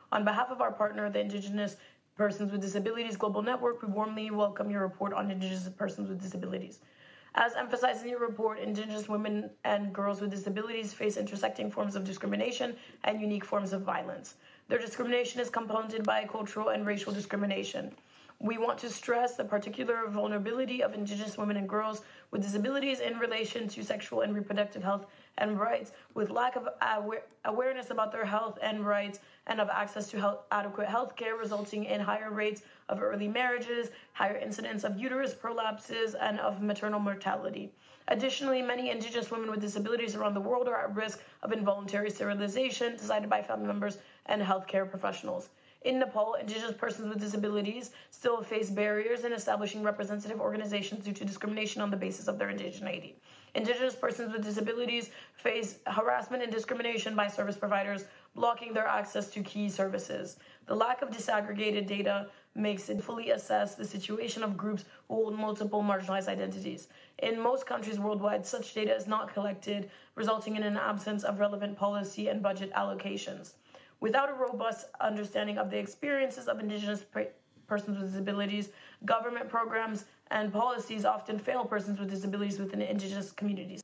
On behalf of our partner, the Indigenous Persons with Disabilities Global Network, we warmly welcome your report on Indigenous persons with disabilities. As emphasized in your report, Indigenous women and girls with disabilities face intersecting forms of discrimination and unique forms of violence. Their discrimination is compounded by cultural and racial discrimination. We want to stress the particular vulnerability of Indigenous women and girls with disabilities in relation to sexual and reproductive health and rights, with lack of awareness about their health and rights and of access to adequate health care, resulting in higher rates of early marriages, higher incidence of uterus prolapses, and of maternal mortality. Additionally, many Indigenous women with disabilities around the world are at risk of involuntary sterilization decided by family members and healthcare professionals. In Nepal, Indigenous persons with disabilities still face barriers in establishing representative organizations due to discrimination on the basis of their indigeneity. Indigenous persons with disabilities face harassment and discrimination by service providers, blocking their access to key services. The lack of disaggregated data makes it fully assess the situation of groups who hold multiple marginalized identities. In most countries worldwide, such data is not collected, resulting in an absence of relevant policy and budget allocations. Without a robust understanding of the experiences of Indigenous persons with disabilities, government programs and policies often fail persons with disabilities within Indigenous communities.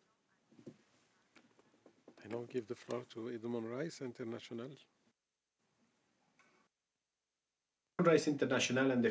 I now give the floor to Edmond Rice International. Rights International and the